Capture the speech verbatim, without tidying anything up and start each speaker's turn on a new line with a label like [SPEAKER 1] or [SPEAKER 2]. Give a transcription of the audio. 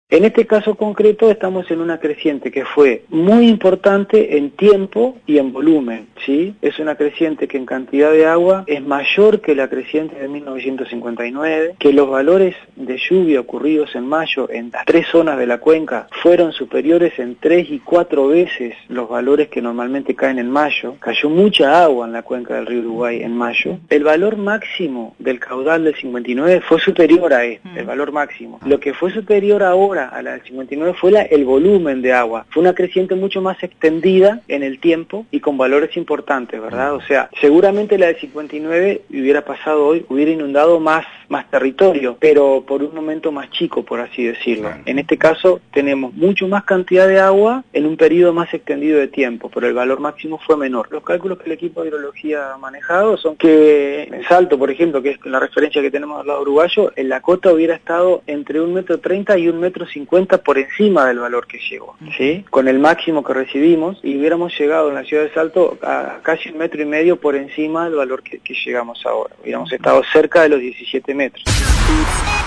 [SPEAKER 1] En este caso concreto estamos en una creciente que fue muy importante en tiempo y en volumen, ¿sí? Es una creciente que en cantidad de agua es mayor que la creciente de mil novecientos cincuenta y nueve, que los valores de lluvia ocurridos en mayo en las tres zonas de la cuenca fueron superiores en tres y cuatro veces los valores que normalmente caen en mayo. Cayó mucha agua en la cuenca del río Uruguay en mayo. El valor máximo del caudal del cincuenta y nueve fue superior a este, el valor máximo. Lo que fue superior ahora a la del cincuenta y nueve fue la, el volumen de agua. Fue una creciente mucho más extendida en el tiempo y con valores importantes, ¿verdad? O sea, seguramente la del cincuenta y nueve hubiera pasado hoy, hubiera inundado más, más territorio, pero por un momento más chico, por así decirlo. En este caso tenemos mucho más cantidad de agua en un periodo más extendido de tiempo, pero el valor máximo fue menor. Los cálculos que el equipo de hidrología ha manejado son que en Salto, por ejemplo, que es la referencia que tenemos al lado uruguayo, en la cota hubiera estado entre un metro treinta y un metro cincuenta por encima del valor que llegó, ¿sí? Con el máximo que recibimos, y hubiéramos llegado en la ciudad de Salto a casi un metro y medio por encima del valor que, que llegamos ahora. Hubiéramos estado cerca de los diecisiete metros.